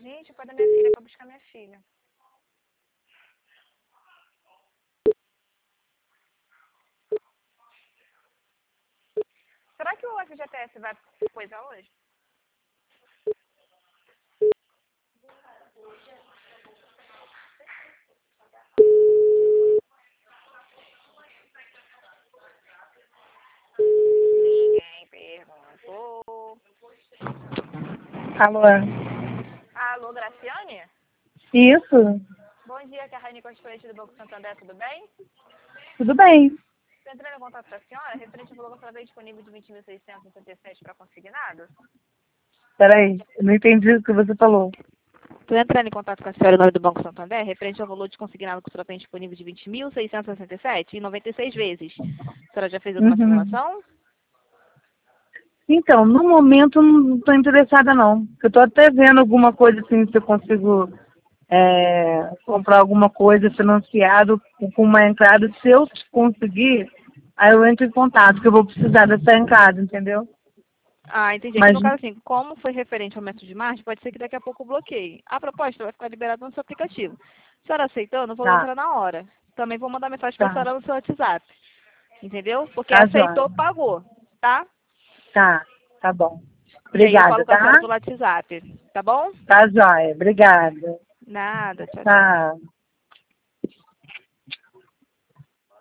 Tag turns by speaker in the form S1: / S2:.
S1: Gente, o pai da minha filha foi buscar minha filha. Será que o FGTS vai coisar hoje? Ninguém perguntou.
S2: Alô?
S1: Alô, Graciane?
S2: Isso?
S1: Bom dia, que é a Raine Constituinte do Banco Santander, tudo bem?
S2: Tudo bem.
S1: Estou entrando em contato com a senhora, referente ao valor que a senhora tem disponível de 20.667 para consignado.
S2: Peraí, eu não entendi o que você falou.
S1: Estou entrando em contato com a senhora em nome do Banco Santander, referente ao valor de consignado que a senhora tem disponível de 20.667 em 96 vezes. A senhora já fez alguma
S2: Uhum.
S1: simulação?
S2: Então, no momento não estou interessada não. Eu estou até vendo alguma coisa assim, se eu consigo comprar alguma coisa financiado com uma entrada. Se eu conseguir, aí eu entro em contato, porque eu vou precisar dessa entrada, entendeu?
S1: Ah, entendi. Aqui
S2: Mas
S1: no caso, assim, como foi referente ao aumento de margem, pode ser que daqui a pouco bloqueie. A proposta vai ficar liberada no seu aplicativo. A senhora aceitando, o valor
S2: tá,
S1: entra na hora. Também vou mandar mensagem para a
S2: tá,
S1: senhora no seu WhatsApp. Entendeu? Porque
S2: tá jóia.
S1: aceitou, pagou. Tá?
S2: Tá bom.
S1: E aí eu
S2: Obrigada,
S1: falo com a senhora
S2: tá?
S1: pelo WhatsApp. Tá bom?
S2: Tá jóia. Obrigada.
S1: Nada. Tchau, tchau.
S2: Tá.